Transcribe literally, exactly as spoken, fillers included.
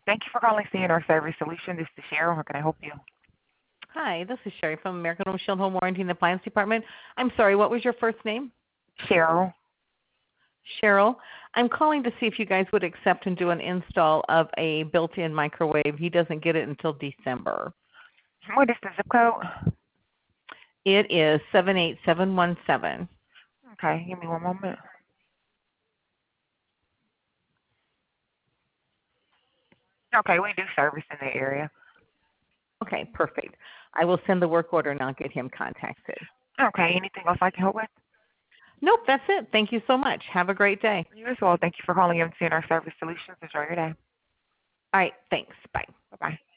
Thank you for calling C N R Service Solution. This is Cheryl. How can I help you? Hi, this is Sherry from American Home Shield Home Warranty and Appliance Department. I'm sorry, what was your first name? Cheryl. Cheryl. I'm calling to see if you guys would accept and do an install of a built-in microwave. He doesn't get it until December. What is the zip code? It is seven eight seven one seven. Okay, give me one moment. Okay, we do service in the area. Okay, perfect. I will send the work order and I'll get him contacted. Okay, anything else I can help with? Nope, that's it. Thank you so much. Have a great day. You as well. Thank you for calling M C N R Service Solutions. Enjoy your day. All right, thanks. Bye. Bye-bye.